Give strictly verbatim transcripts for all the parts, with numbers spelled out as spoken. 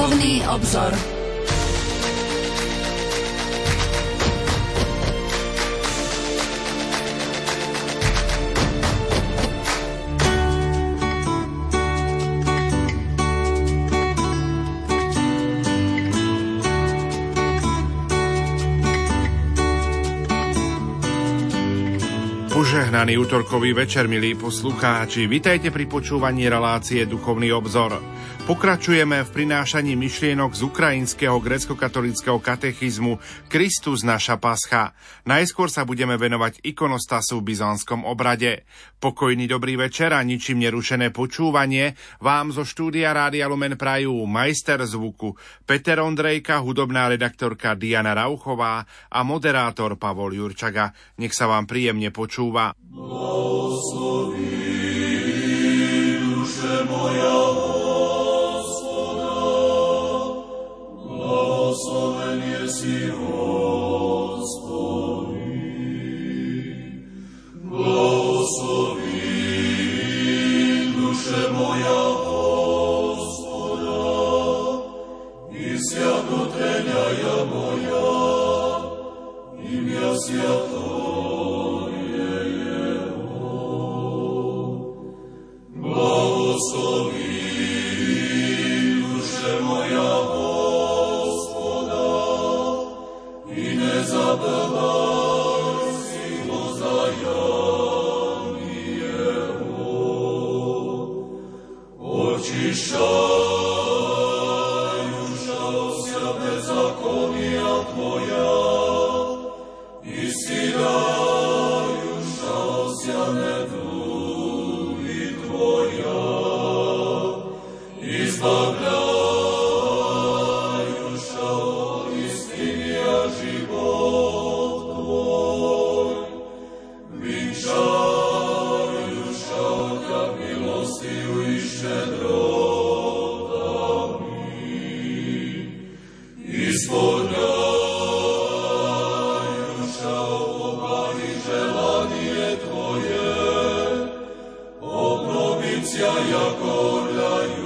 Duchovný obzor. Požehnaný utorkový večer, milí poslucháči. Vitajte pri počúvaní relácie Duchovný obzor. Pokračujeme v prinášaní myšlienok z ukrajinského gréckokatolického katechizmu Kristus naša pascha. Najskôr sa budeme venovať ikonostasu v byzantskom obrade. Pokojný dobrý večer a ničím nerušené počúvanie vám zo štúdia Rádia Lumen prajú majster zvuku Peter Ondrejka, hudobná redaktorka Diana Rauchová a moderátor Pavol Jurčaga. Nech sa vám príjemne počúva. Blahosloví duše moja Hospoda, blahosloven jesi Hospodin. Blahosloví duše moja Hospoda, i sviatoteľaja moja, imja sviato. Blahosloví duše moja Hospoda, i nezabávaj si ho zajami jeho. Očišťaj duša osia bezakonia tvoja, i si daj duša osia nedu. Izbavľaj duša od istiny a život tvoj. Vinčaj duša od ťa milostiu i štedrotami. Izbavľaj duša od oblahy želanie tvoje. Obnoviť ťa jako orľajú.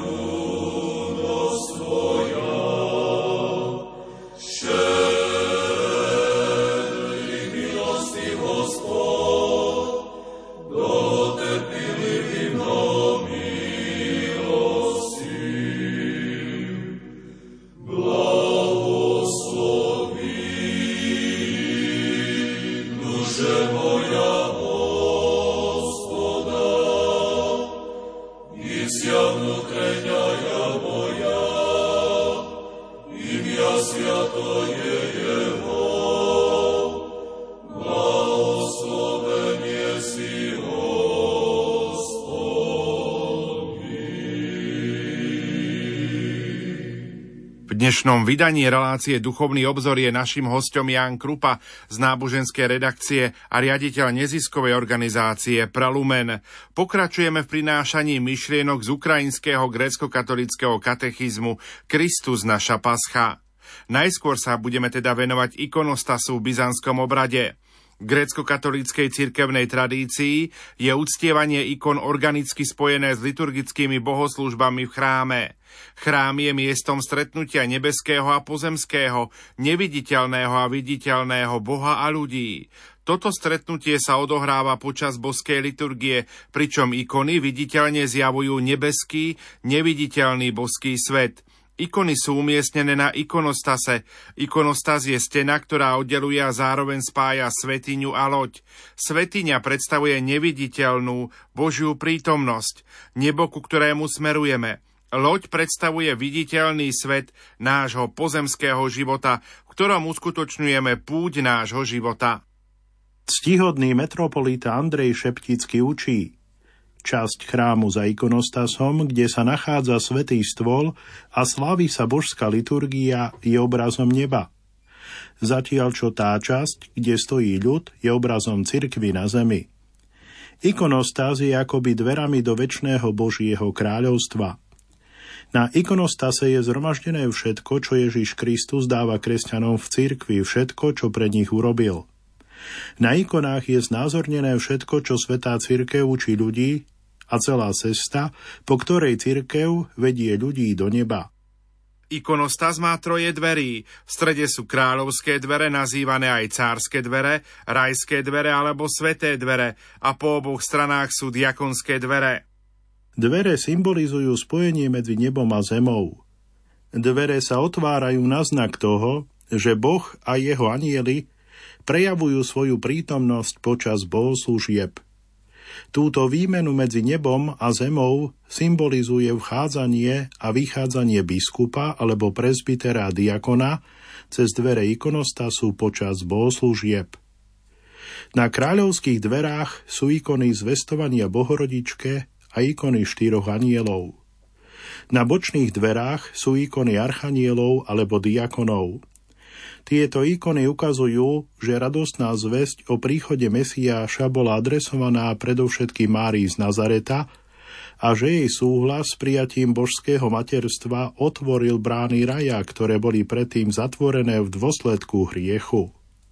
V dnešnom vydaní relácie Duchovný obzor je naším hosťom Ján Krupa z náboženskej redakcie a riaditeľ neziskovej organizácie Pralumen. Pokračujeme v prinášaní myšlienok z ukrajinského gréckokatolického katechizmu Kristus naša pascha. Najskôr sa budeme teda venovať ikonostasu v byzantskom obrade. V gréckokatolíckej cirkevnej tradícii je uctievanie ikon organicky spojené s liturgickými bohoslúžbami v chráme. Chrám je miestom stretnutia nebeského a pozemského, neviditeľného a viditeľného Boha a ľudí. Toto stretnutie sa odohráva počas boskej liturgie, pričom ikony viditeľne zjavujú nebeský, neviditeľný boský svet. Ikony sú umiestnené na ikonostase. Ikonostas je stena, ktorá oddeluje a zároveň spája svätyňu a loď. Svätyňa predstavuje neviditeľnú Božiu prítomnosť, nebo, ku ktorému smerujeme. Loď predstavuje viditeľný svet nášho pozemského života, v ktorom uskutočňujeme púť nášho života. Ctihodný metropolita Andrej Šeptický učí: časť chrámu za ikonostasom, kde sa nachádza svätý stôl a slávi sa božská liturgia, je obrazom neba. Zatiaľ čo tá časť, kde stojí ľud, je obrazom cirkvi na zemi. Ikonostas je akoby dverami do večného Božieho kráľovstva. Na ikonostase je zhromaždené všetko, čo Ježiš Kristus dáva kresťanom v cirkvi, všetko, čo pre nich urobil. Na ikonách je znázornené všetko, čo svätá cirkev učí ľudí a celá cesta, po ktorej cirkev vedie ľudí do neba. Ikonostas má troje dverí. V strede sú kráľovské dvere, nazývané aj cárske dvere, rajské dvere alebo sveté dvere a po oboch stranách sú diakonské dvere. Dvere symbolizujú spojenie medzi nebom a zemou. Dvere sa otvárajú na znak toho, že Boh a jeho anjeli prejavujú svoju prítomnosť počas bohoslúžieb. Túto výmenu medzi nebom a zemou symbolizuje vchádzanie a vychádzanie biskupa alebo presbytera a diakona cez dvere ikonostasu počas bohoslúžieb. Na kráľovských dverách sú ikony zvestovania Bohorodičke a ikony štyroch anjelov. Na bočných dverách sú ikony archanielov alebo diakonov. Tieto ikony ukazujú, že radostná zvesť o príchode Mesiáša bola adresovaná predovšetkým Márii z Nazareta a že jej súhlas s prijatím božského materstva otvoril brány raja, ktoré boli predtým zatvorené v dôsledku hriechu.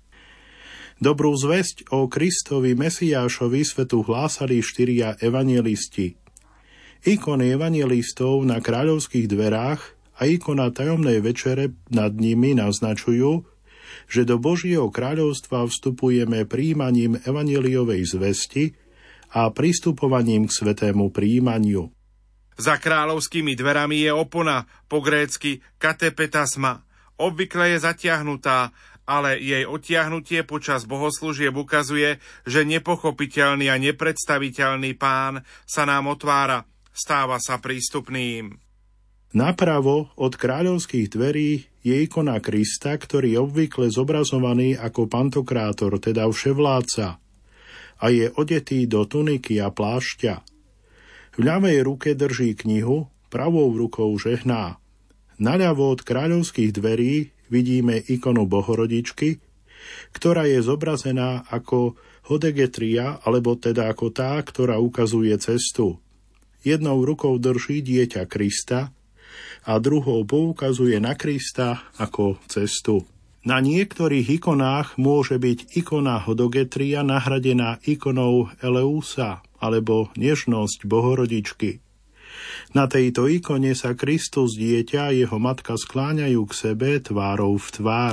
Dobrú zvesť o Kristovi Mesiášovi svetu hlásali štyria evanjelisti. Ikony evanjelistov na kráľovských dverách a ikona tajomnej večere nad nimi naznačujú, že do Božieho kráľovstva vstupujeme príjmaním evanjeliovej zvesti a pristupovaním k svätému príjmaniu. Za kráľovskými dverami je opona, po grécky katepetasma. Obvykle je zatiahnutá, ale jej odtiahnutie počas bohoslúžieb ukazuje, že nepochopiteľný a nepredstaviteľný Pán sa nám otvára, stáva sa prístupným. Napravo od kráľovských dverí je ikona Krista, ktorý je obvykle zobrazovaný ako pantokrátor, teda vševládca, a je odetý do tuniky a plášťa. V ľavej ruke drží knihu, pravou rukou žehná. Naľavo od kráľovských dverí vidíme ikonu Bohorodičky, ktorá je zobrazená ako hodegetria, alebo teda ako tá, ktorá ukazuje cestu. Jednou rukou drží dieťa Krista a druhou poukazuje na Krista ako cestu. Na niektorých ikonách môže byť ikona hodogetria nahradená ikonou Eleusa alebo nežnosť Bohorodičky. Na tejto ikone sa Kristus dieťa a jeho matka skláňajú k sebe tvárou v tvár.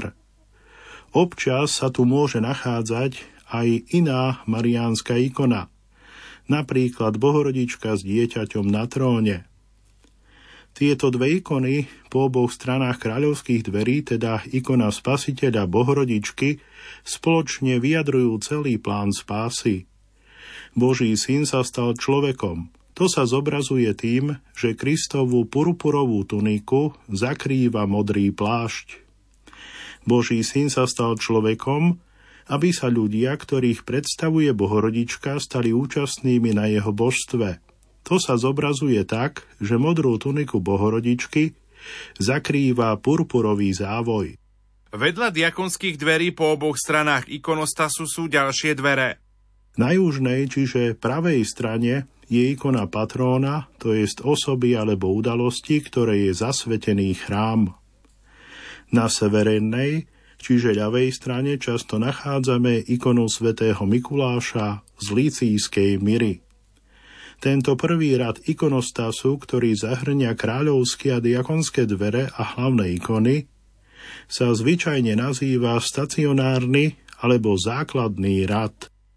Občas sa tu môže nachádzať aj iná mariánska ikona, napríklad Bohorodička s dieťaťom na tróne. Tieto dve ikony po oboch stranách kráľovských dverí, teda ikona Spasiteľa Bohorodičky, spoločne vyjadrujú celý plán spásy. Boží syn sa stal človekom. To sa zobrazuje tým, že Kristovú purpurovú tuniku zakrýva modrý plášť. Boží syn sa stal človekom, aby sa ľudia, ktorých predstavuje Bohorodička, stali účastnými na jeho božstve. To sa zobrazuje tak, že modrú tuniku Bohorodičky zakrýva purpurový závoj. Vedľa diakonských dverí po oboch stranách ikonostasu sú ďalšie dvere. Na južnej, čiže pravej strane, je ikona patróna, to jest osoby alebo udalosti, ktoré je zasvetený chrám. Na severnej, čiže ľavej strane, často nachádzame ikonu svätého Mikuláša z Lícijskej Myry. Tento prvý rad ikonostasu, ktorý zahrňa kráľovské a diakonské dvere a hlavné ikony, sa zvyčajne nazýva stacionárny alebo základný rad.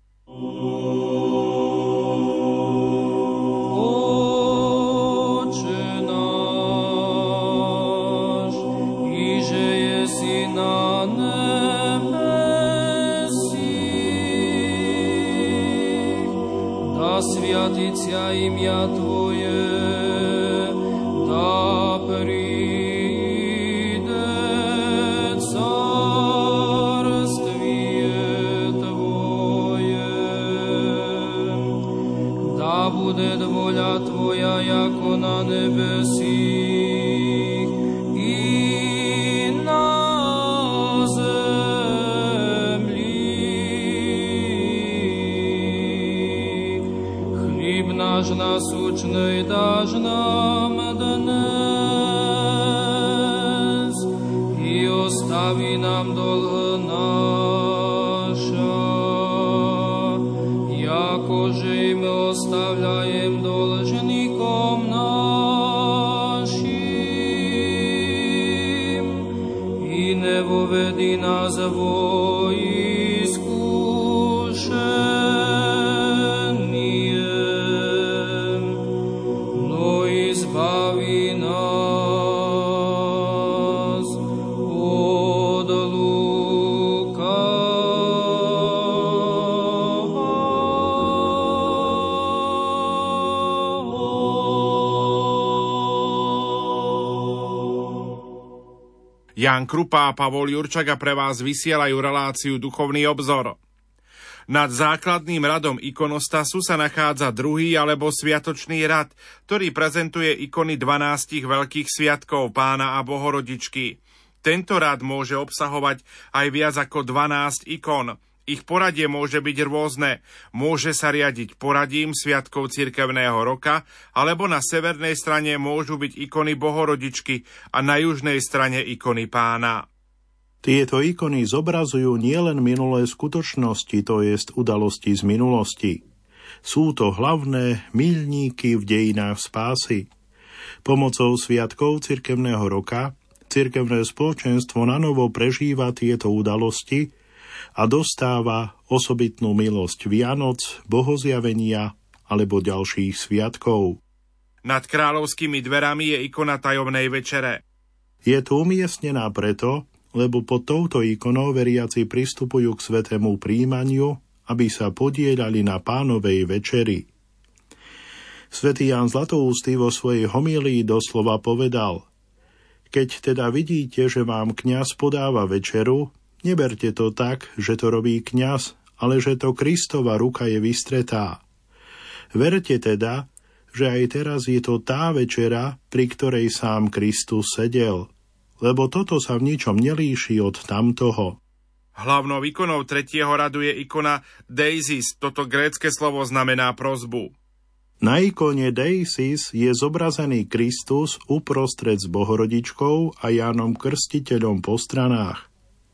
Святиться имя Твое, да придет царствие Твое, да будет воля Твоя, яко на небесих и на земли. Наш насущный дашь нам днес, и остави нам долг наша, яко же и мы оставляем должником нашим. vovedi nás vo iskušenie, no i zbavi nás od Ján Krupa a Pavol Jurčaga pre vás vysielajú reláciu Duchovný obzor. Nad základným radom ikonostasu sa nachádza druhý alebo sviatočný rad, ktorý prezentuje ikony dvanástich veľkých sviatkov Pána a Bohorodičky. Tento rad môže obsahovať aj viac ako dvanásť ikon. Ich poradie môže byť rôzne. Môže sa riadiť poradím sviatkov cirkevného roka, alebo na severnej strane môžu byť ikony Bohorodičky a na južnej strane ikony Pána. Tieto ikony zobrazujú nielen minulé skutočnosti, to jest udalosti z minulosti. Sú to hlavné míľníky v dejinách spásy. Pomocou sviatkov cirkevného roka cirkevné spoločenstvo nanovo prežíva tieto udalosti a dostáva osobitnú milosť Vianoc, Bohozjavenia alebo ďalších sviatkov. Nad kráľovskými dverami je ikona tajomnej večere. Je tu umiestnená preto, lebo pod touto ikonou veriaci pristupujú k svätému príjmaniu, aby sa podieľali na Pánovej večeri. Svätý Ján Zlatoústy vo svojej homílii doslova povedal: Keď teda vidíte, že vám kňaz podáva večeru, neberte to tak, že to robí kňaz, ale že to Kristova ruka je vystretá. Verte teda, že aj teraz je to tá večera, pri ktorej sám Kristus sedel, lebo toto sa v ničom nelíši od tamtoho. Hlavnou ikonou tretieho radu je ikona Deisis, toto grécke slovo znamená prosbu. Na ikone Deisis je zobrazený Kristus uprostred s Bohorodičkou a Jánom Krstiteľom po stranách.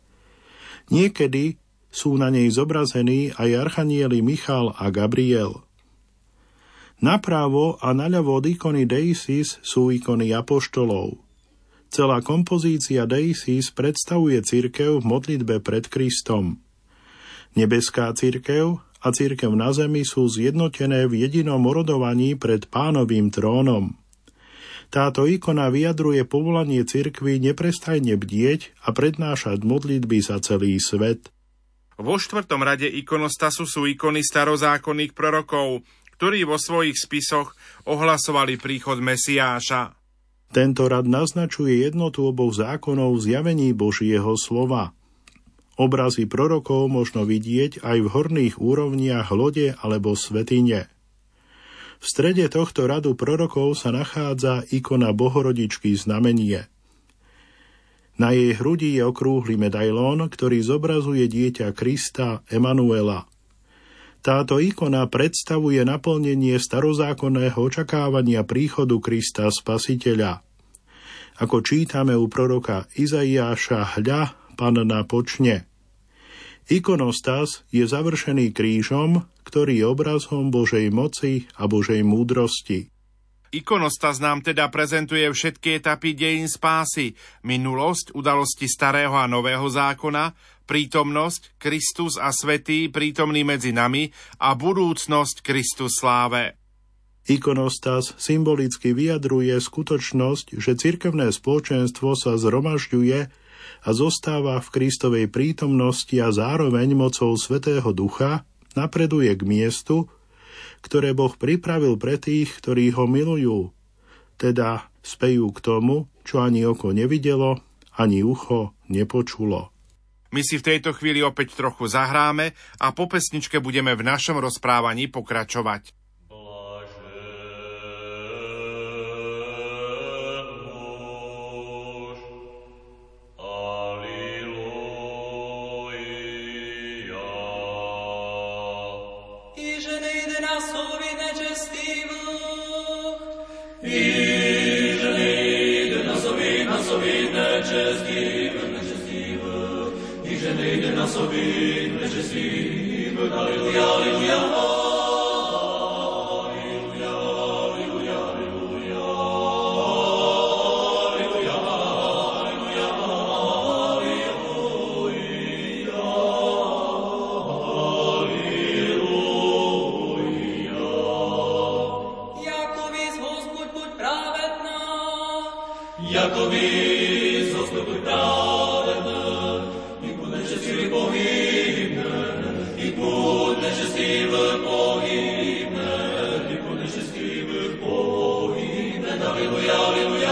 Niekedy sú na nej zobrazení aj archanieli Michal a Gabriel. Napravo a naľavo od ikony Deisis sú ikony apoštolov. Celá kompozícia Deisis predstavuje cirkev v modlitbe pred Kristom. Nebeská cirkev a cirkev na zemi sú zjednotené v jedinom orodovaní pred Pánovým trónom. Táto ikona vyjadruje povolanie cirkvi neprestajne bdieť a prednášať modlitby za celý svet. Vo štvrtom rade ikonostasu sú ikony starozákonných prorokov, ktorí vo svojich spisoch ohlasovali príchod Mesiáša. Tento rad naznačuje jednotu oboch zákonov v zjavení Božieho slova. Obrazy prorokov možno vidieť aj v horných úrovniach lode alebo svätyne. V strede tohto radu prorokov sa nachádza ikona Bohorodičky znamenie. Na jej hrudi je okrúhly medailón, ktorý zobrazuje dieťa Krista Emanuela. Táto ikona predstavuje naplnenie starozákonného očakávania príchodu Krista Spasiteľa. Ako čítame u proroka Izaiáša: Hľa, Panna počne. Ikonostas je završený krížom, ktorý je obrazom Božej moci a Božej múdrosti. Ikonostas nám teda prezentuje všetky etapy dejín spásy, minulosť, udalosti starého a nového zákona, prítomnosť, Kristus a svätý prítomný medzi nami a budúcnosť Kristus sláve. Ikonostas symbolicky vyjadruje skutočnosť, že cirkevné spoločenstvo sa zhromažďuje a zostáva v Kristovej prítomnosti a zároveň mocou Svätého Ducha napreduje k miestu, ktoré Boh pripravil pre tých, ktorí ho milujú, teda spejú k tomu, čo ani oko nevidelo, ani ucho nepočulo. My si v tejto chvíli opäť trochu zahráme a po pesničke budeme v našom rozprávaní pokračovať. Alleluia, alleluia, alleluia, alleluia, alleluia. takový zostup právě, i bude, že si pohybne, i bude, že si pohybne, i bude, že si pohybne, aleluja, aleluja,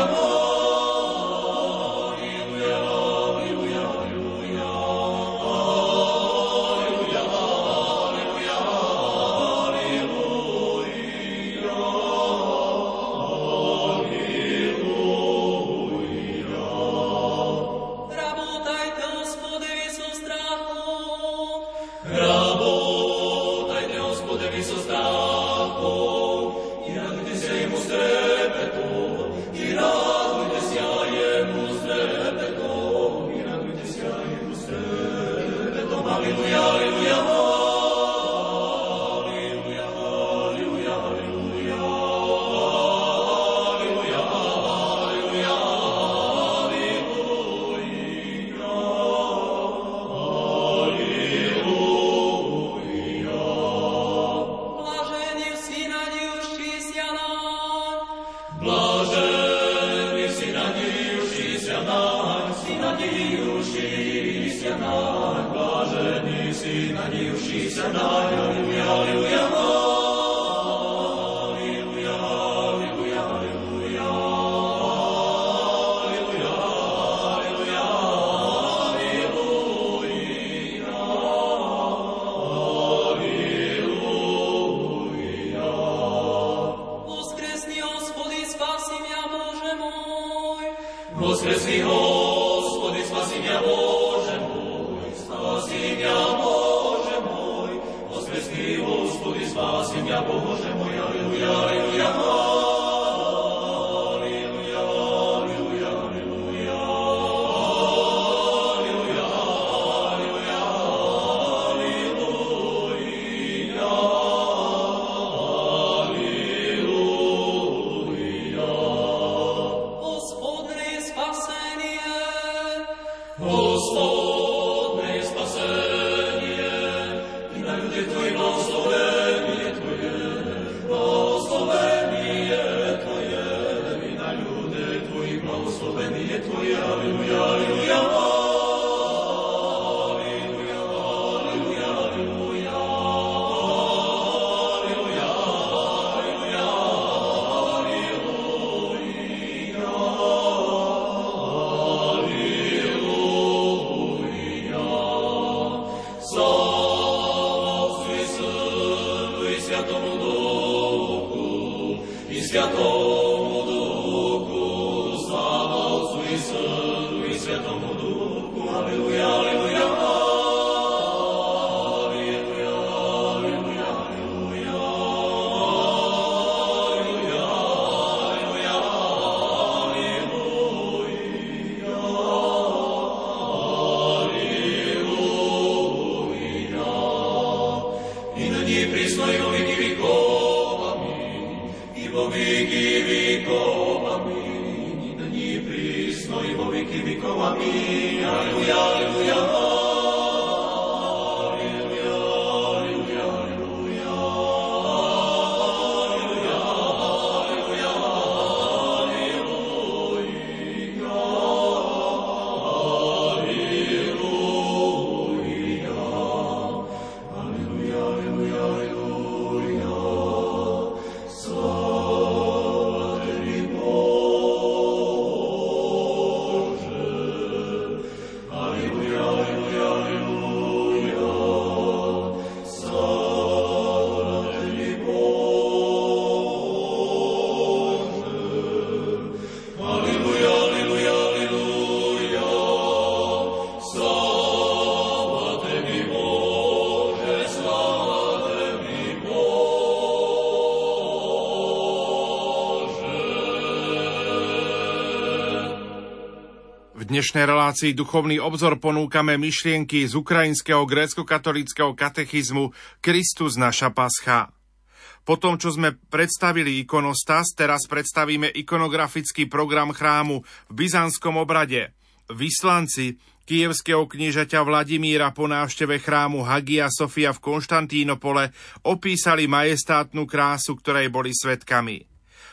V dnešnej relácii Duchovný obzor ponúkame myšlienky z ukrajinského grécko-katolíckeho katechizmu Kristus naša pascha. Po tom, čo sme predstavili ikonostas, teraz predstavíme ikonografický program chrámu v byzantskom obrade. Vyslanci kyjevského kniežaťa Vladimíra po návšteve chrámu Hagia Sofia v Konštantínopole opísali majestátnu krásu, ktorej boli svedkami.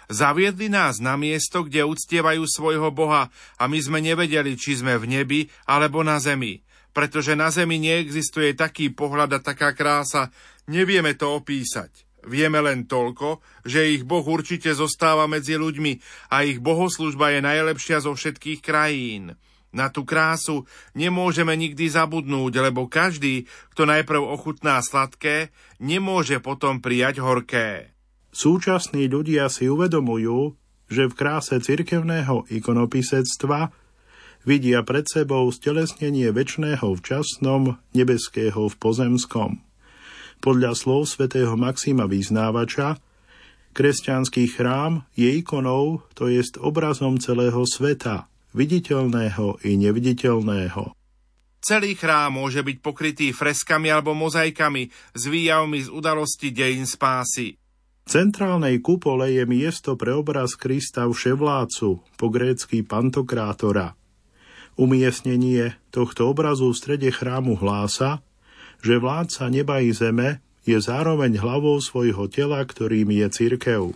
Zaviedli nás na miesto, kde uctievajú svojho Boha a my sme nevedeli, či sme v nebi alebo na zemi. Pretože na zemi neexistuje taký pohľad a taká krása, nevieme to opísať. Vieme len toľko, že ich Boh určite zostáva medzi ľuďmi a ich bohoslužba je najlepšia zo všetkých krajín. Na tú krásu nemôžeme nikdy zabudnúť, lebo každý, kto najprv ochutná sladké, nemôže potom prijať horké. Súčasní ľudia si uvedomujú, že v kráse cirkevného ikonopisectva vidia pred sebou stelesnenie večného v časnom, nebeského v pozemskom. Podľa slov svätého Maxima Vyznávača, kresťanský chrám je ikonou, to jest obrazom celého sveta, viditeľného i neviditeľného. Celý chrám môže byť pokrytý freskami alebo mozaikami s výjavmi z udalosti dejín spásy. V centrálnej kupole je miesto pre obraz Krista vševládcu, po grécky pantokrátora. Umiestnenie tohto obrazu v strede chrámu hlása, že vládca neba i zeme je zároveň hlavou svojho tela, ktorým je cirkev.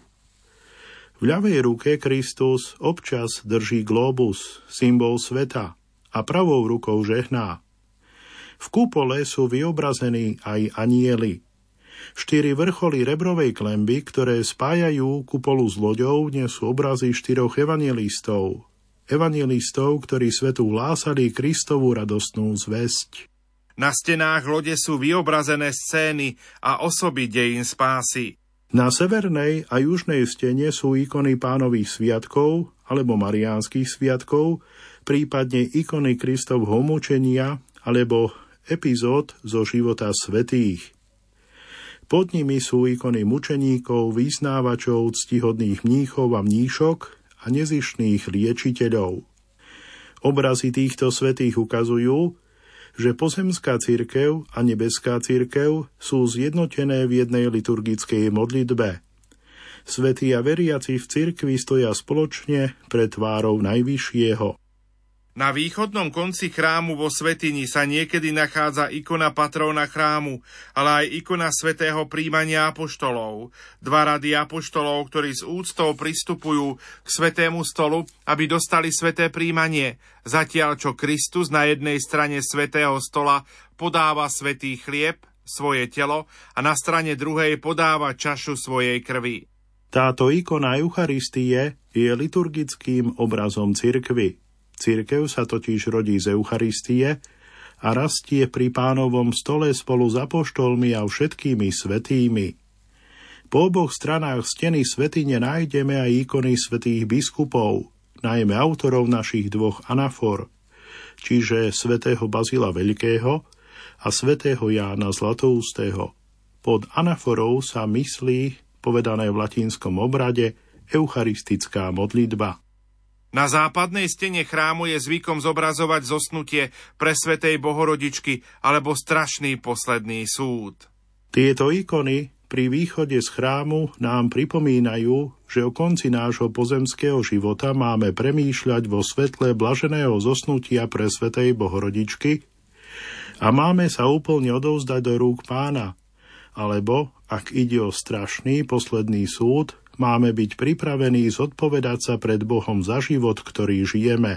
V ľavej ruke Kristus občas drží glóbus, symbol sveta, a pravou rukou žehná. V kúpole sú vyobrazení aj anjeli. Štyri vrcholy rebrovej klenby, ktoré spájajú kupolu s loďou, nesú obrazy štyroch evanjelistov. Evanjelistov, ktorí svetu hlásali Kristovú radostnú zvesť. Na stenách lode sú vyobrazené scény a osoby dejín spásy. Na severnej a južnej stene sú ikony Pánových sviatkov alebo Mariánskych sviatkov, prípadne ikony Kristovho mučenia alebo epizód zo života svätých. Pod nimi sú ikony mučeníkov, vyznávačov, ctihodných mníchov a mníšok a nezištných liečiteľov. Obrazy týchto svätých ukazujú, že pozemská cirkev a nebeská cirkev sú zjednotené v jednej liturgickej modlitbe. Svätí a veriaci v cirkvi stoja spoločne pred tvárou Najvyššieho. Na východnom konci chrámu vo svätyni sa niekedy nachádza ikona patróna chrámu, ale aj ikona svätého príjmania apoštolov. Dva rady apoštolov, ktorí s úctou pristupujú k svätému stolu, aby dostali sväté príjmanie, zatiaľ čo Kristus na jednej strane svätého stola podáva svätý chlieb, svoje telo, a na strane druhej podáva čašu svojej krvi. Táto ikona Eucharistie je liturgickým obrazom cirkvi. Cirkev sa totiž rodí z Eucharistie a rastie pri Pánovom stole spolu s apoštolmi a všetkými svätými. Po oboch stranách steny svätyne nájdeme aj ikony svätých biskupov, najmä autorov našich dvoch anafor, čiže svätého Bazila Veľkého a svätého Jána Zlatoústeho. Pod anaforou sa myslí, povedané v latinskom obrade, eucharistická modlitba. Na západnej stene chrámu je zvykom zobrazovať zosnutie presvätej Bohorodičky alebo strašný posledný súd. Tieto ikony pri východe z chrámu nám pripomínajú, že o konci nášho pozemského života máme premýšľať vo svetle blaženého zosnutia presvätej Bohorodičky a máme sa úplne odovzdať do rúk Pána, alebo, ak ide o strašný posledný súd, máme byť pripravení zodpovedať sa pred Bohom za život, ktorý žijeme.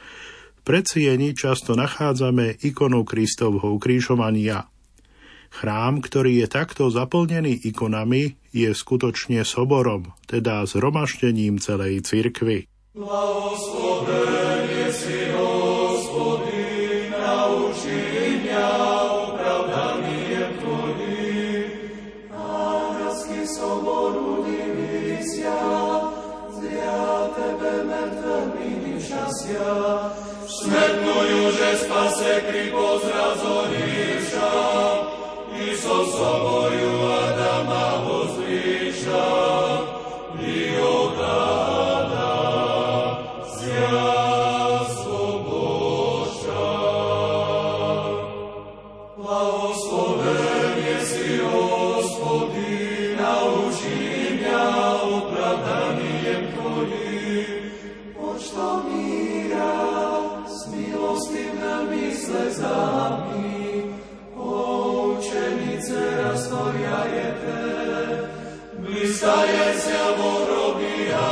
V predsieni často nachádzame ikonu Kristovho ukrižovania. Chrám, ktorý je takto zaplnený ikonami, je skutočne soborom, teda zhromaždením celej cirkvi. Blahoslovenie si, Hospodin, nauči mňa opravdaniem Tvojim. Anielský soboru divisia, zria Tebe mŕtvými divšasia. Smetnujú, že spase kri pozrazonivša, i so soboju Adama vozdviša, i ogada zjazdu Boža. Blahoslovenie si, Hospodin, nauči mňa opravdaniem Tvojim. Počtom míra, s milostivnými slezami, poučenice rastoria je te, bliskajúcia vo hroby a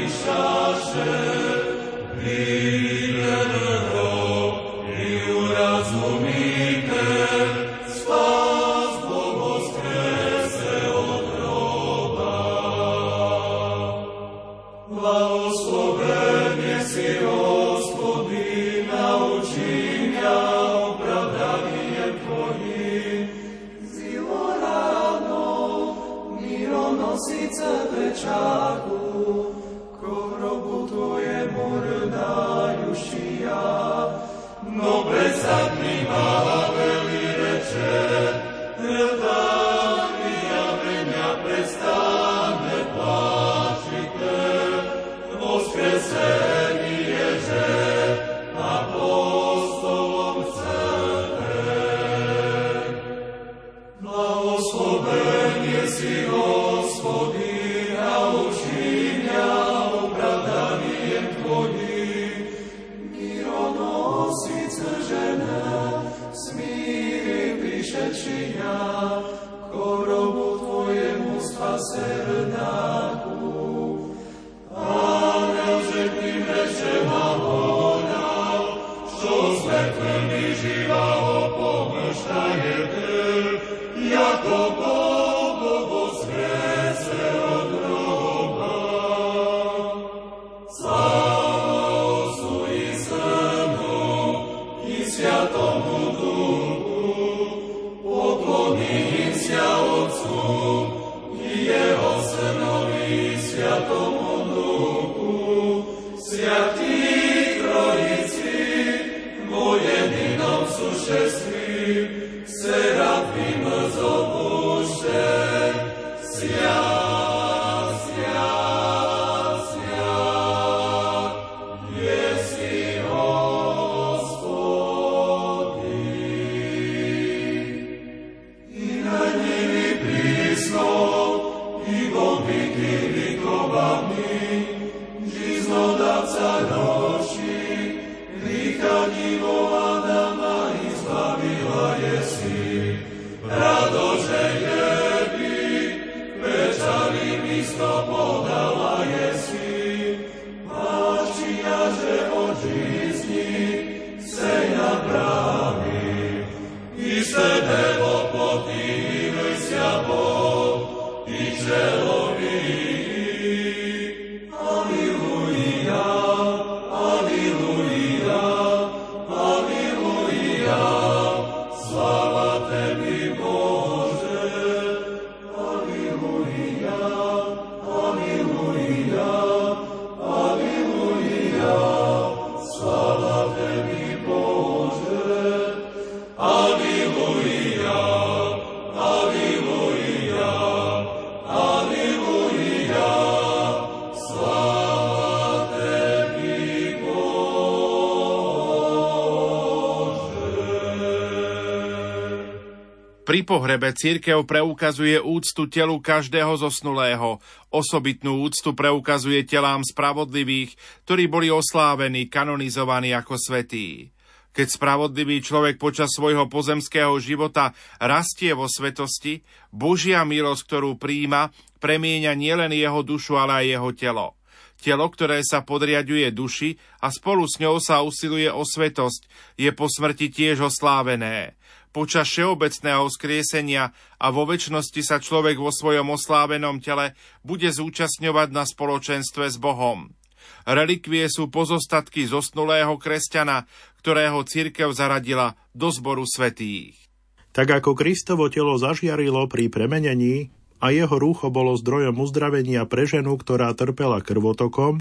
Pri pohrebe cirkev preukazuje úctu telu každého zosnulého. Osobitnú úctu preukazuje telám spravodlivých, ktorí boli oslávení, kanonizovaní ako svätí. Keď spravodlivý človek počas svojho pozemského života rastie vo svetosti, Božia milosť, ktorú prijíma, premieňa nielen jeho dušu, ale aj jeho telo. Telo, ktoré sa podriaďuje duši a spolu s ňou sa usiluje o svetosť, je po smrti tiež oslávené. Počas všeobecného vzkriesenia a vo večnosti sa človek vo svojom oslávenom tele bude zúčastňovať na spoločenstve s Bohom. Relikvie sú pozostatky zosnulého kresťana, ktorého cirkev zaradila do zboru svätých. Tak ako Kristovo telo zažiarilo pri premenení a jeho rúcho bolo zdrojom uzdravenia pre ženu, ktorá trpela krvotokom,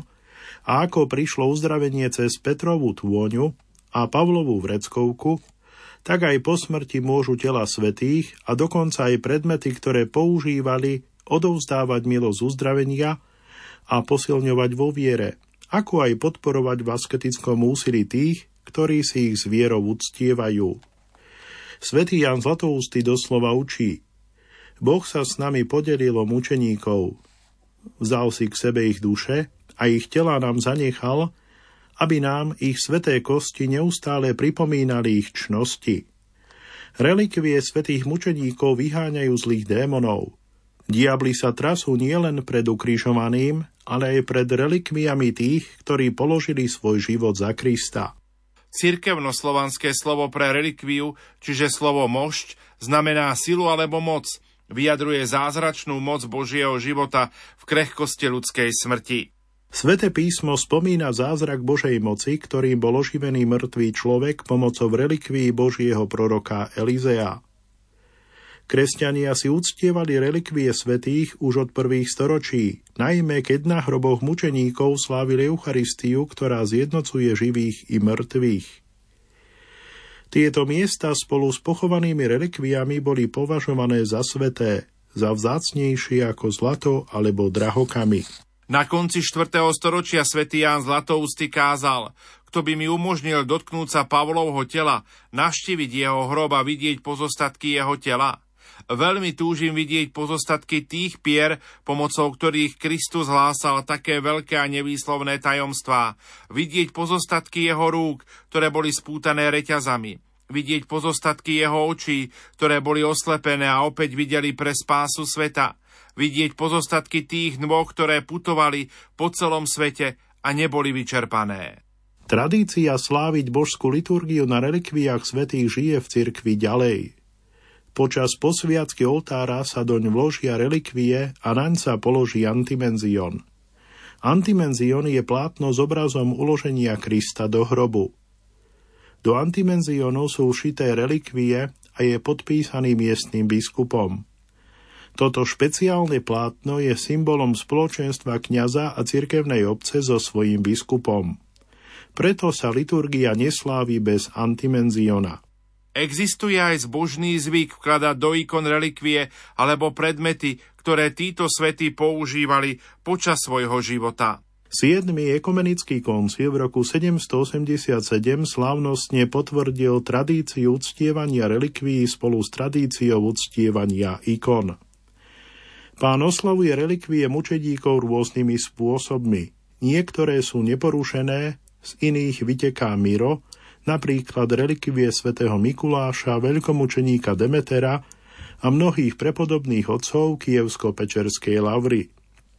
a ako prišlo uzdravenie cez Petrovú tôňu a Pavlovú vreckovku, tak aj po smrti môžu tela svätých a dokonca aj predmety, ktoré používali, odovzdávať milosť uzdravenia a posilňovať vo viere, ako aj podporovať v asketickom úsilí tých, ktorí si ich s vierou uctievajú. Svätý Ján Zlatoústy doslova učí: Boh sa s nami podelil o mučeníkov. Vzal si k sebe ich duše a ich tela nám zanechal, aby nám ich sväté kosti neustále pripomínali ich čnosti. Relikvie svätých mučeníkov vyháňajú zlých démonov. Diabli sa trasú nielen pred ukrižovaným, ale aj pred relikviami tých, ktorí položili svoj život za Krista. Cirkevnoslovanské slovo pre relikviu, čiže slovo mošť, znamená silu alebo moc, vyjadruje zázračnú moc Božieho života v krehkosti ľudskej smrti. Sväté písmo spomína zázrak Božej moci, ktorým bol oživený mŕtvý človek pomocou relikvií Božieho proroka Elizea. Kresťania si uctievali relikvie svätých už od prvých storočí, najmä keď na hroboch mučeníkov slávili Eucharistiu, ktorá zjednocuje živých i mŕtvych. Tieto miesta spolu s pochovanými relikviami boli považované za sväté, za vzácnejšie ako zlato alebo drahokamy. Na konci štvrtého storočia svätý Ján Zlatoústy kázal: kto by mi umožnil dotknúť sa Pavlovho tela, navštíviť jeho hrob a vidieť pozostatky jeho tela? Veľmi túžim vidieť pozostatky tých pier, pomocou ktorých Kristus hlásal také veľké a nevýslovné tajomstvá. Vidieť pozostatky jeho rúk, ktoré boli spútané reťazami. Vidieť pozostatky jeho očí, ktoré boli oslepené a opäť videli pre spásu sveta. Vidieť pozostatky tých nôh, ktoré putovali po celom svete a neboli vyčerpané. Tradícia sláviť božskú liturgiu na relikviách svätých žije v cirkvi ďalej. Počas posviacky oltára sa doň vložia relikvie a naň sa položí antimenzion. Antimenzion je plátno s obrazom uloženia Krista do hrobu. Do antimenzionu sú všité relikvie a je podpísaný miestnym biskupom. Toto špeciálne plátno je symbolom spoločenstva kňaza a cirkevnej obce so svojím biskupom. Preto sa liturgia neslávi bez antimenziona. Existuje aj zbožný zvyk vkladať do ikon relikvie alebo predmety, ktoré títo svätí používali počas svojho života. Siedmy ekumenický koncil v roku sedemstoosemdesiatsedem slávnostne potvrdil tradíciu uctievania relikvií spolu s tradíciou uctievania ikon. Pán oslavuje relikvie mučedíkov rôznymi spôsobmi. Niektoré sú neporušené, z iných vyteká myro, napríklad relikvie svätého Mikuláša, veľkomučeníka Demetera a mnohých prepodobných otcov Kyjevsko-Pečerskej lavry.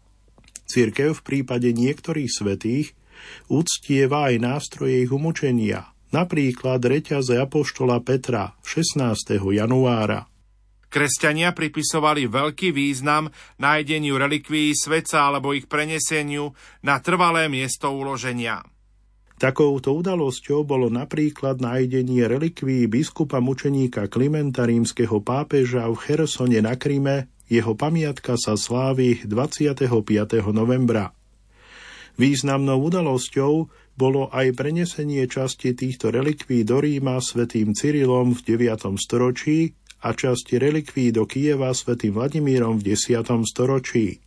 Cirkev v prípade niektorých svätých uctieva aj nástroje ich umučenia, napríklad reťaze apoštola Petra šestnásteho januára. Kresťania pripisovali veľký význam nájdeniu relikvií svätca alebo ich preneseniu na trvalé miesto uloženia. Takouto udalosťou bolo napríklad nájdenie relikvií biskupa mučeníka Klimenta, rímskeho pápeža v Chersone na Kryme. Jeho pamiatka sa slávi dvadsiateho piateho novembra. Významnou udalosťou bolo aj prenesenie časti týchto relikvií do Ríma svätým Cyrilom v deviatom storočí a časti relikvií do Kyjeva svätým Vladimírom v desiatom storočí.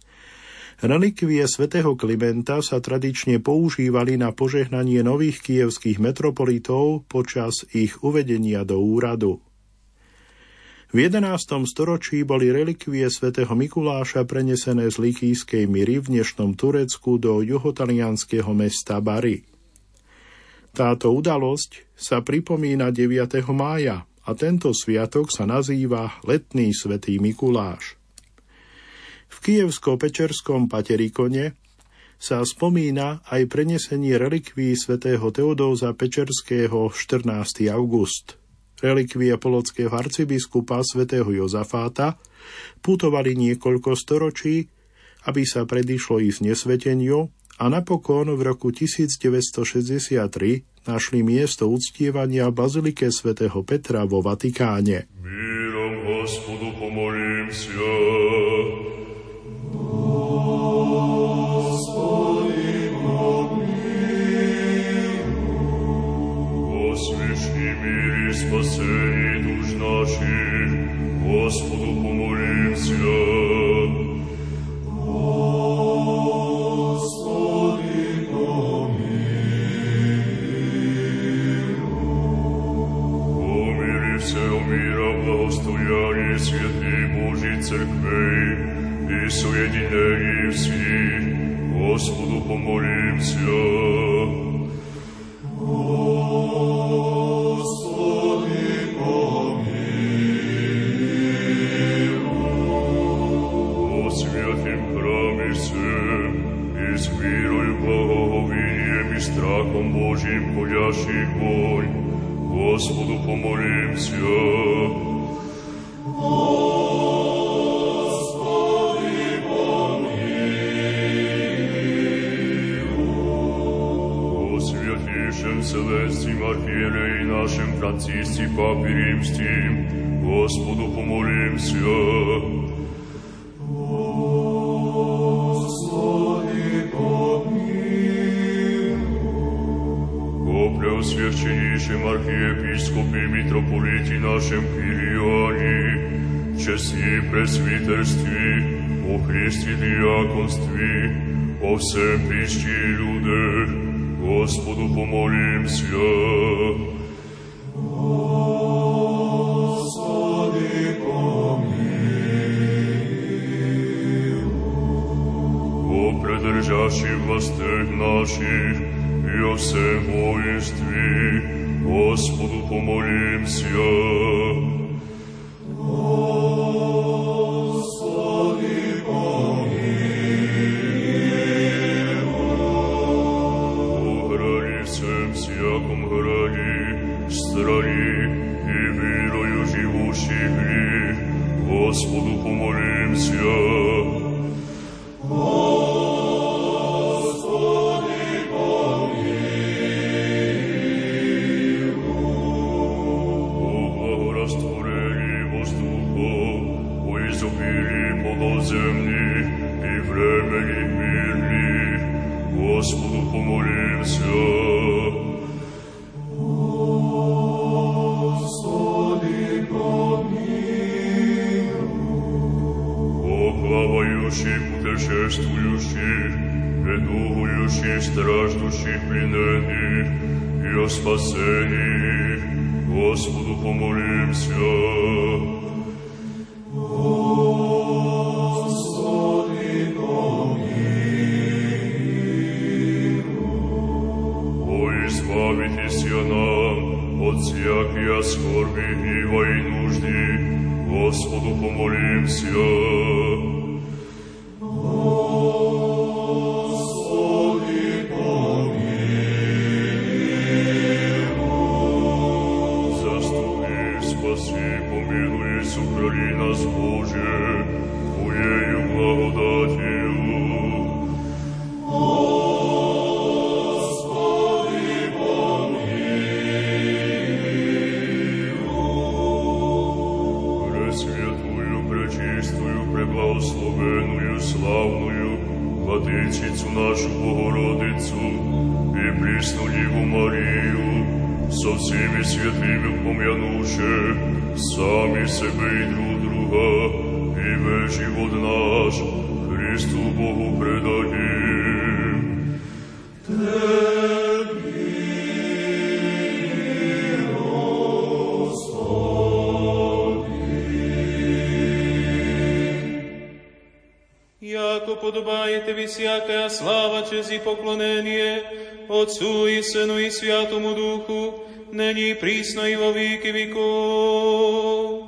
Relikvie svätého Klimenta sa tradične používali na požehnanie nových kyjevských metropolitov počas ich uvedenia do úradu. V jedenástom storočí boli relikvie svätého Mikuláša prenesené z Likijskej Myry v dnešnom Turecku do juhotalianskeho mesta Bari. Táto udalosť sa pripomína deviateho mája a tento sviatok sa nazýva Letný svätý Mikuláš. V Kyjevsko-Pečerskom Paterikone sa spomína aj prenesenie relikvií svätého Teodóza Pečerského štrnásteho august. Relikvie polotského arcibiskupa svätého Jozafáta putovali niekoľko storočí, aby sa predišlo ich znesveteniu, a napokon v roku tisícdeväťstošesťdesiattri našli miesto uctievania v bazilike svätého Petra vo Vatikáne. Mírom Gospodu pomolím sa. Спасение душ наших, Господу помолимся. Господи, помилуй. Помили всего мира благостояние святей Божьей Церквей и соединение всех, Господу помолимся. Святым храме всем, с вірою благоговінням і страхом Божим ходящих вонь, Господу помолимся. Господи, помилуй. О святейшем Вселенским архиерее нашем Франциске Папе Римским, Господу помолимся. Преосвященнейшем архиепископе митрополите нашем Кириане, чести пресвитерстве, о Христе диаконстве, о всем причте люде, Господу помолимся. Господи, помилуй. О предержащих властях наших, и о всем воинстве, Господу помолимся. Господи, помилуй. О граде всем всяком граде, стране и верою живущих ли, Господу помолимся. Господу помолимся. Господи, помилуй. О плавающих, путешествующих, недугующих, страждущих, плененных и о спасении, Господу помолимся. От всякие скорби, гнева и нужды, Господу помолимся. Господи, помилуй. Заступи, спаси, помилуй, сохрани нас, Боже, Твоею благодатью. Благословенную, славную, Владычицу нашу Богородицу и пресну Деву Марию, со всеми святыми помянувши сами себе и друг друга, и весь живот наш Христу Богу предадим. Яко подобаете ви всякая слава, честь и поклонение Отцу и Сыну и Святому Духу, ныне и присно и во веки веков.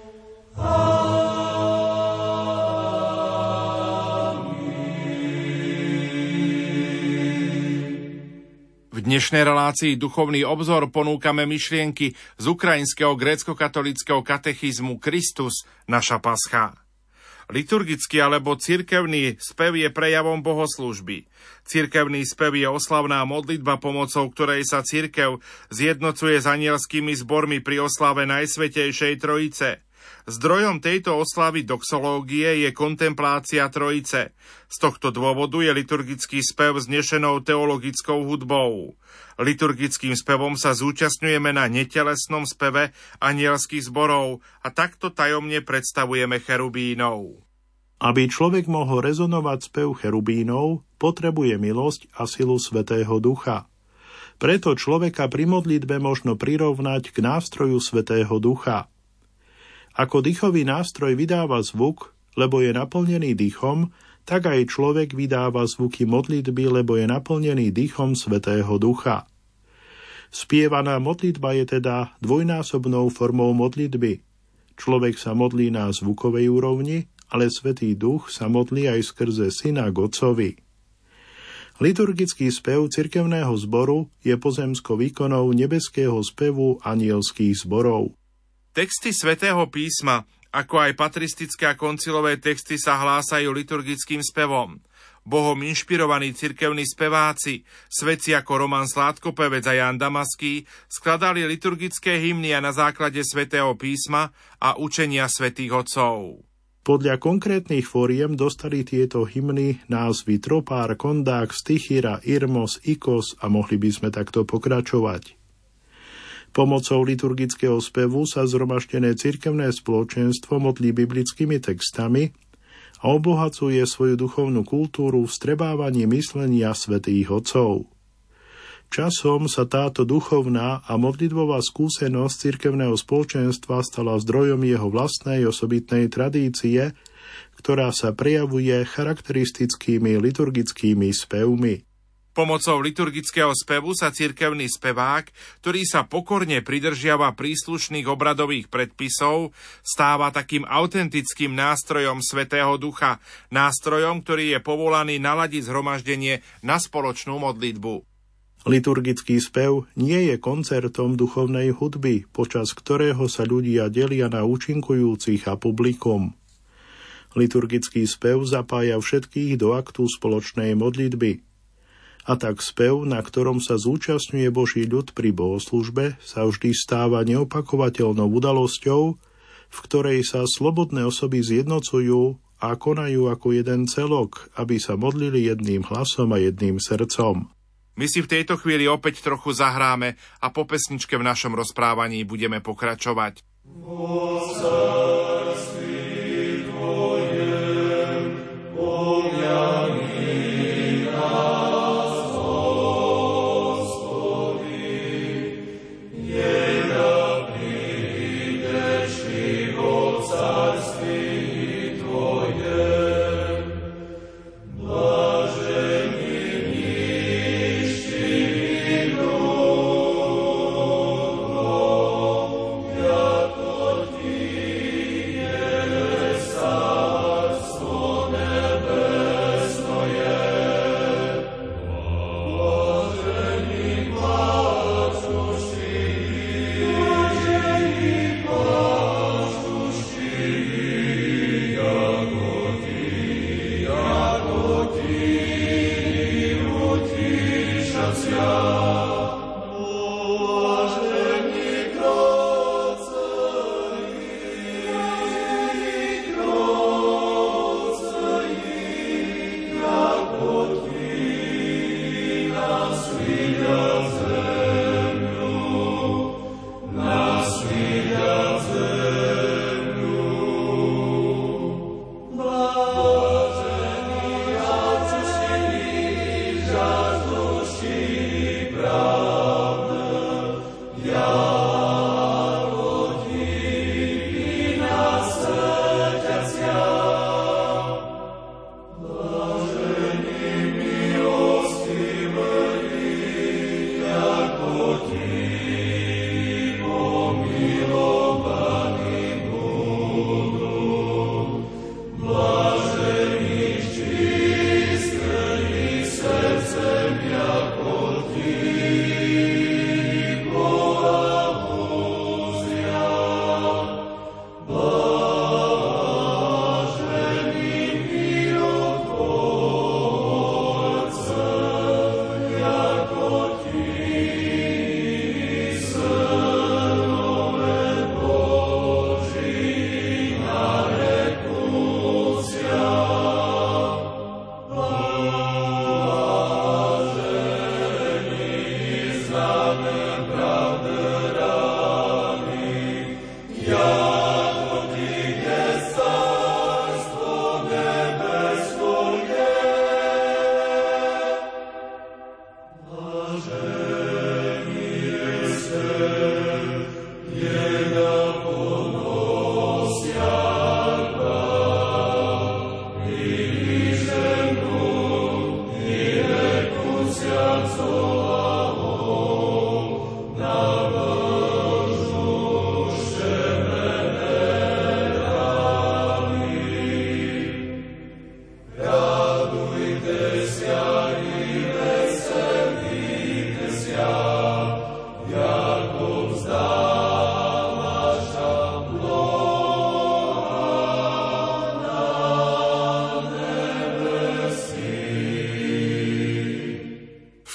V dnešnej relácii Duchovný obzor ponúkame myšlienky z ukrajinského grécko-katolického katechizmu Kristus, naša pascha. Liturgický alebo cirkevný spev je prejavom bohoslúžby. Cirkevný spev je oslavná modlitba, pomocou ktorej sa cirkev zjednocuje s anielskými zbormi pri oslave Najsvätejšej Trojice. Zdrojom tejto oslavy doxológie je kontemplácia Trojice. Z tohto dôvodu je liturgický spev znešenou teologickou hudbou. Liturgickým spevom sa zúčastňujeme na netelesnom speve anielských zborov a takto tajomne predstavujeme cherubínov. Aby človek mohol rezonovať spev cherubínov, potrebuje milosť a silu Svätého Ducha. Preto človeka pri modlitbe možno prirovnať k nástroju Svätého Ducha. Ako dýchový nástroj vydáva zvuk, lebo je naplnený dýchom, tak aj človek vydáva zvuky modlitby, lebo je naplnený dýchom Svätého Ducha. Spievaná modlitba je teda dvojnásobnou formou modlitby. Človek sa modlí na zvukovej úrovni, ale Svätý Duch sa modlí aj skrze Syna k Otcovi. Liturgický spev cirkevného zboru je pozemskou výkonou nebeského spevu anielských zborov. Texty svätého písma, ako aj patristické a koncilové texty sa hlásajú liturgickým spevom. Bohom inšpirovaní cirkevní speváci, svätci ako Roman Sládkopevec a Ján Damaský, skladali liturgické hymny a na základe svätého písma a učenia svätých otcov. Podľa konkrétnych fóriem dostali tieto hymny názvy Tropár, Kondák, Stichira, Irmos, Ikos a mohli by sme takto pokračovať. Pomocou liturgického spevu sa zhromaždené cirkevné spoločenstvo modlí biblickými textami a obohacuje svoju duchovnú kultúru vstrebávaním myslenia svätých otcov. Časom sa táto duchovná a modlitbová skúsenosť cirkevného spoločenstva stala zdrojom jeho vlastnej osobitnej tradície, ktorá sa prejavuje charakteristickými liturgickými spevmi. Pomocou liturgického spevu sa cirkevný spevák, ktorý sa pokorne pridržiava príslušných obradových predpisov, stáva takým autentickým nástrojom Svätého Ducha, nástrojom, ktorý je povolaný naladiť zhromaždenie na spoločnú modlitbu. Liturgický spev nie je koncertom duchovnej hudby, počas ktorého sa ľudia delia na účinkujúcich a publikum. Liturgický spev zapája všetkých do aktu spoločnej modlitby. A tak spev, na ktorom sa zúčastňuje Boží ľud pri bohoslužbe, sa vždy stáva neopakovateľnou udalosťou, v ktorej sa slobodné osoby zjednocujú a konajú ako jeden celok, aby sa modlili jedným hlasom a jedným srdcom. My si v tejto chvíli opäť trochu zahráme a po pesničke v našom rozprávaní budeme pokračovať.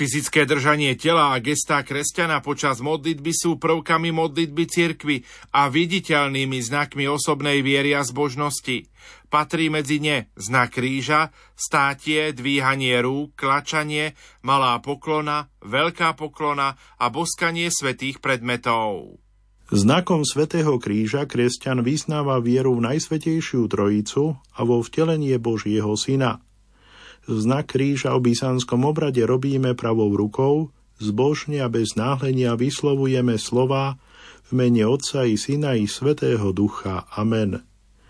Fyzické držanie tela a gestá kresťana počas modlitby sú prvkami modlitby cirkvi a viditeľnými znakmi osobnej viery a zbožnosti. Patrí medzi ne znak kríža, státie, dvíhanie rúk, klačanie, malá poklona, veľká poklona a boskanie svätých predmetov. Znakom svätého kríža kresťan vyznáva vieru v Najsvätejšiu Trojicu a vo vtelenie Božieho Syna. Znak kríža v byzantskom obrade robíme pravou rukou, zbožne a bez náhlenia vyslovujeme slová v mene Otca i Syna i Svätého Ducha. Amen.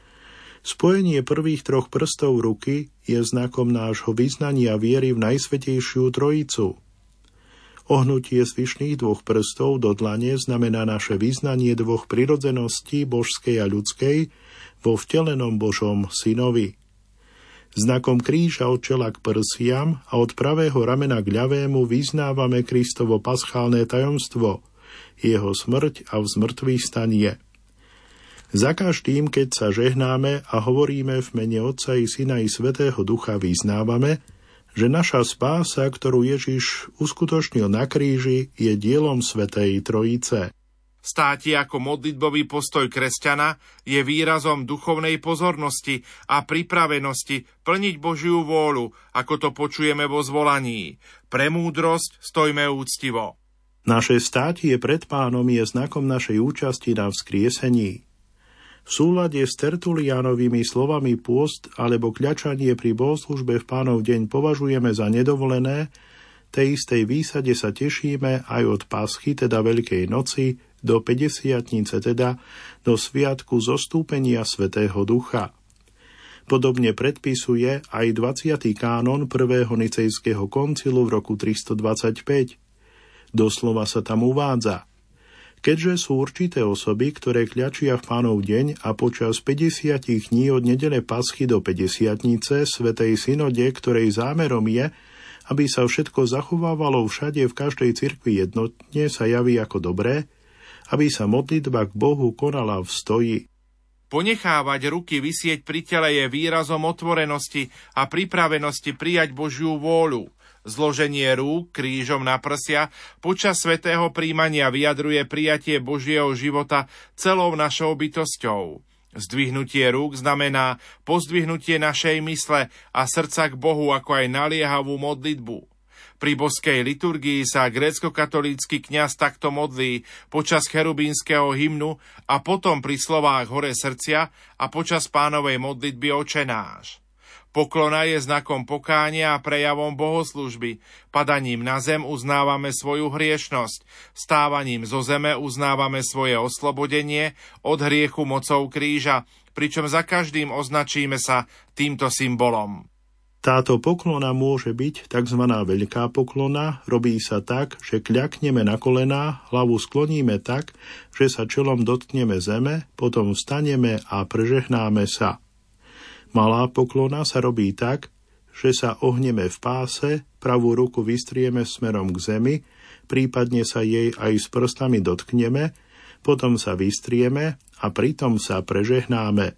Spojenie prvých troch prstov ruky je znakom nášho vyznania viery v Najsvätejšiu Trojicu. Ohnutie zvyšných dvoch prstov do dlane znamená naše vyznanie dvoch prirodzeností božskej a ľudskej vo vtelenom Božom Synovi. Znakom kríža od čela k prsiam a od pravého ramena k ľavému vyznávame Kristovo paschálne tajomstvo, jeho smrť a vzmrtvých stanie. Za každým, keď sa žehnáme a hovoríme v mene Otca i Syna i Svätého Ducha, vyznávame, že naša spása, ktorú Ježiš uskutočnil na kríži, je dielom Svätej Trojice. Státie ako modlitbový postoj kresťana je výrazom duchovnej pozornosti a pripravenosti plniť Božiu vôľu, ako to počujeme vo zvolaní. Pre múdrosť stojme úctivo. Naše státie pred Pánom je znakom našej účasti na vzkriesení. V súlade s Tertuliánovými slovami pôst alebo kľačanie pri bohoslužbe v Pánov deň považujeme za nedovolené, tej istej výsade sa tešíme aj od Paschy, teda Veľkej noci, do päťdesiatnice, teda do sviatku zostúpenia Svätého Ducha. Podobne predpisuje aj dvadsiaty kánon prvého nicejského koncilu v roku tristodvadsaťpäť. Doslova sa tam uvádza: keďže sú určité osoby, ktoré kľačia v Pánov deň a počas päťdesiat dní od nedele Paschy do päťdesiatnice Svätej synode, ktorej zámerom je, aby sa všetko zachovávalo všade v každej cirkvi jednotne, sa javí ako dobré, aby sa modlitba k Bohu konala v stoji. Ponechávať ruky visieť pri tele je výrazom otvorenosti a pripravenosti prijať Božiu vôľu. Zloženie rúk krížom na prsia počas svätého príjmania vyjadruje prijatie Božieho života celou našou bytosťou. Zdvihnutie rúk znamená pozdvihnutie našej mysle a srdca k Bohu, ako aj naliehavú modlitbu. Pri boskej liturgii sa grécko-katolícky kňaz takto modlí počas cherubínskeho hymnu a potom pri slovách Hore srdcia a počas Pánovej modlitby Oče náš. Poklona je znakom pokánia a prejavom bohoslužby. Padaním na zem uznávame svoju hriešnosť. Stávaním zo zeme uznávame svoje oslobodenie od hriechu mocou kríža, pričom za každým označíme sa týmto symbolom. Táto poklona môže byť tzv. Veľká poklona, robí sa tak, že kľakneme na kolená, hlavu skloníme tak, že sa čelom dotkneme zeme, potom vstaneme a prežehnáme sa. Malá poklona sa robí tak, že sa ohneme v páse, pravú ruku vystrieme smerom k zemi, prípadne sa jej aj s prstami dotkneme, potom sa vystrieme a pritom sa prežehnáme.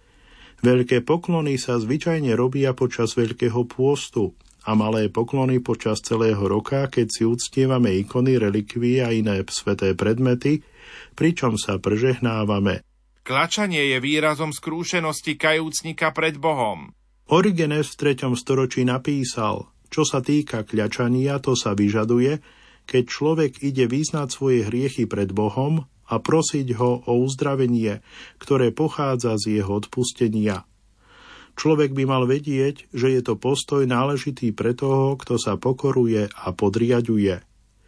Veľké poklony sa zvyčajne robia počas Veľkého pôstu a malé poklony počas celého roka, keď si uctievame ikony, relikvie a iné sväté predmety, pričom sa prežehnávame. Klačanie je výrazom skrúšenosti kajúcnika pred Bohom. Origenes v treťom storočí napísal: čo sa týka kľačania, to sa vyžaduje, keď človek ide vyznať svoje hriechy pred Bohom a prosiť ho o uzdravenie, ktoré pochádza z jeho odpustenia. Človek by mal vedieť, že je to postoj náležitý pre toho, kto sa pokoruje a podriaďuje.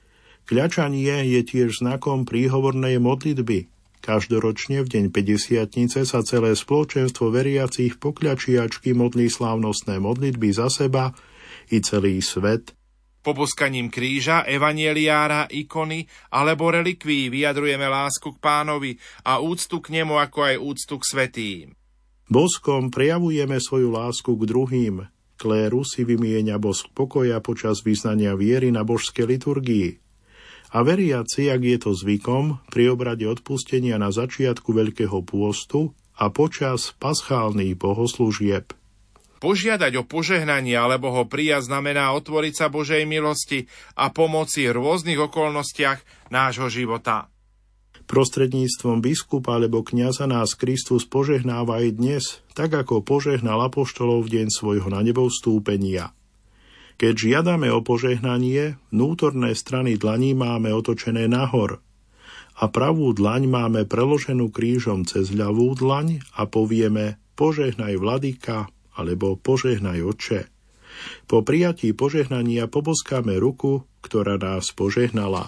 Kľačanie je tiež znakom príhovornej modlitby. Každoročne v deň päťdesiatnice sa celé spoločenstvo veriacich pokľačiačky modlí slávnostné modlitby za seba i celý svet. Poboskaním kríža, evanjeliára, ikony alebo relikví vyjadrujeme lásku k Pánovi a úctu k nemu, ako aj úctu k svätým. Boskom prejavujeme svoju lásku k druhým. Kléru si vymieňa bosk pokoja počas vyznania viery na božskej liturgii. A veriaci, ak je to zvykom, pri obrade odpustenia na začiatku Veľkého pôstu a počas paschálnych bohoslúžieb. Požiadať o požehnanie alebo ho prijať znamená otvoriť sa Božej milosti a pomoci v rôznych okolnostiach nášho života. Prostredníctvom biskupa alebo kňaza nás Kristus požehnáva aj dnes, tak ako požehnal apoštolov v deň svojho nanebovstúpenia. Keď žiadame o požehnanie, vnútorné strany dlaní máme otočené nahor a pravú dlaň máme preloženú krížom cez ľavú dlaň a povieme požehnaj vladyka alebo požehnaj Otče. Po prijatí požehnania poboskáme ruku, ktorá nás požehnala.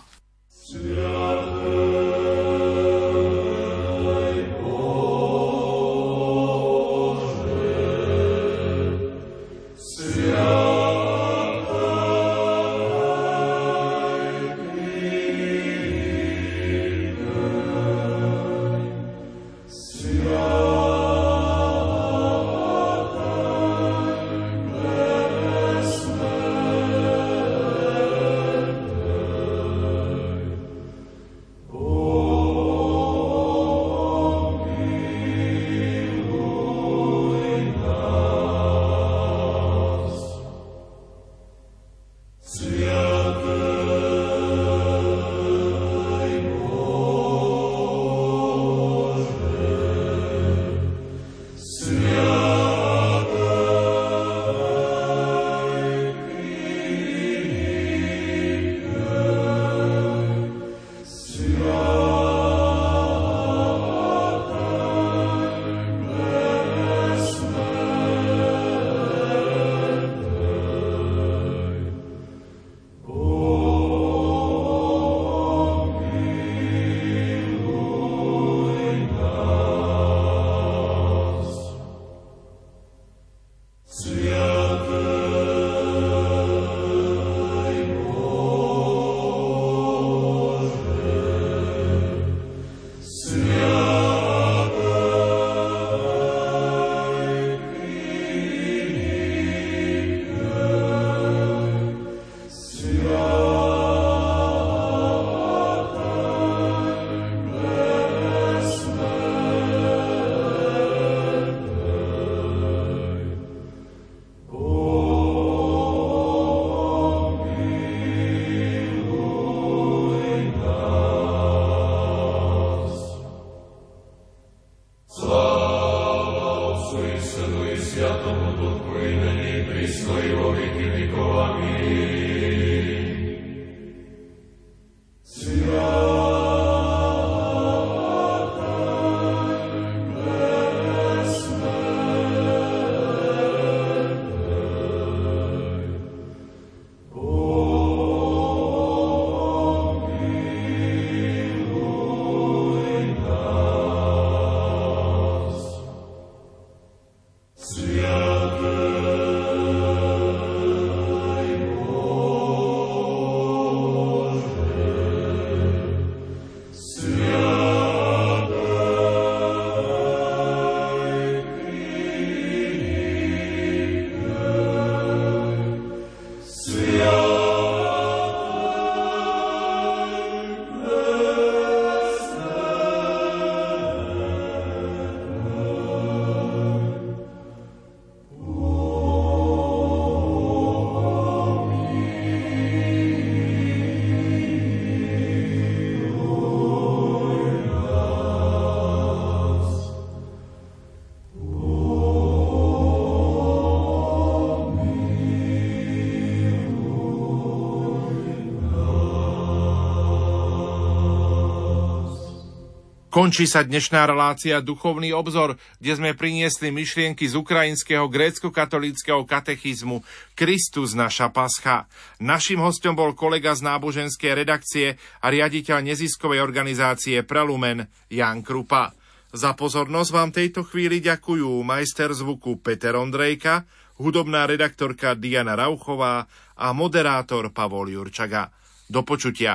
Končí sa dnešná relácia Duchovný obzor, kde sme priniesli myšlienky z ukrajinského grécko-katolíckeho katechizmu Kristus naša pascha. Naším hostom bol kolega z náboženskej redakcie a riaditeľ neziskovej organizácie Pralumen Ján Krupa. Za pozornosť vám tejto chvíli ďakujú majster zvuku Peter Ondrejka, hudobná redaktorka Diana Rauchová a moderátor Pavol Jurčaga. Do počutia.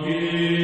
Kyrie.